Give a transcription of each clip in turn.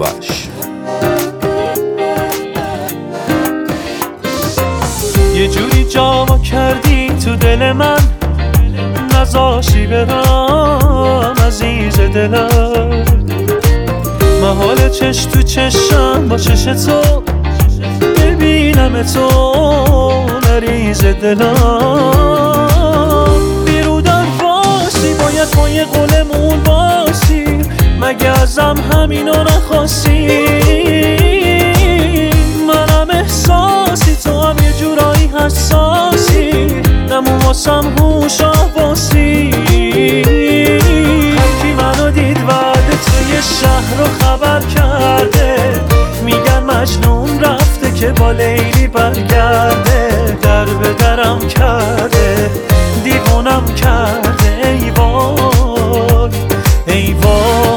سیاوش. یه جوری جا کردی تو دل من، نذاشی برم عزیز دلم. محال چش تو چشم با چش تو ببینم تو مریض دلم. بیرودن فاسی باید با یه قولمون باسی، مگه ازم همینو نخواستی؟ منم احساسی تو هم یه جورایی حساسی، نمون واسم هوش آواسی. هرکی منو دید وعده توی شهر رو خبر کرده، میگن مجنون رفته که با لیلی برگرده. در به درم کرده دیوونم کرده، ای وای ای وای.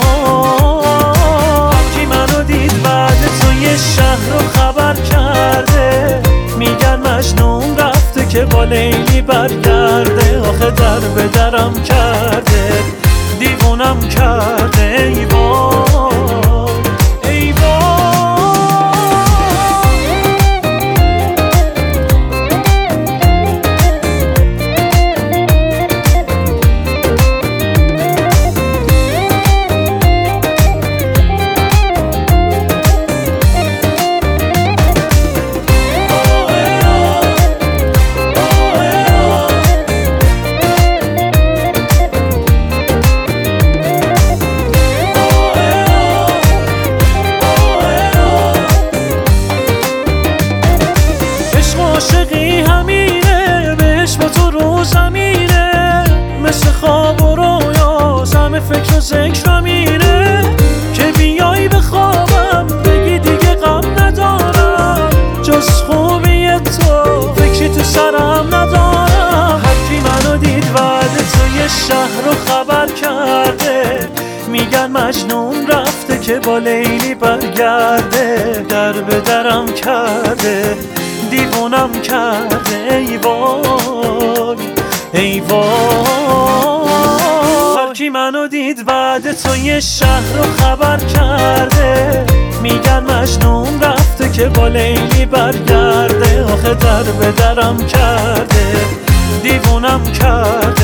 هرکی منو دید وعده توی شهر رو خبر کرده، میگن مجنون رفته که با لیلی برگرده. آخه در به درم کرده دیوونم کرده، ای وای ای وای. عاشقی همینه، بهش با تو رو زمینه، مثل خواب و رویا همه فکر و ذکر میره. که بیایی به خوابم بگی دیگه غم ندارم، جز خوبی تو فکری تو سرم ندارم. هرکی منو دید وعده توی شهر رو خبر کرده، میگن مجنون رفته که با لیلی برگرده. در به درم کرده دیوونم کرده، ای وای ای وای. هرکی منو دید بعد تو یه شهر رو خبر کرده، میگن مجنون رفته که با لیلی برگرده. آخه در به درم کرده دیوونم کرده.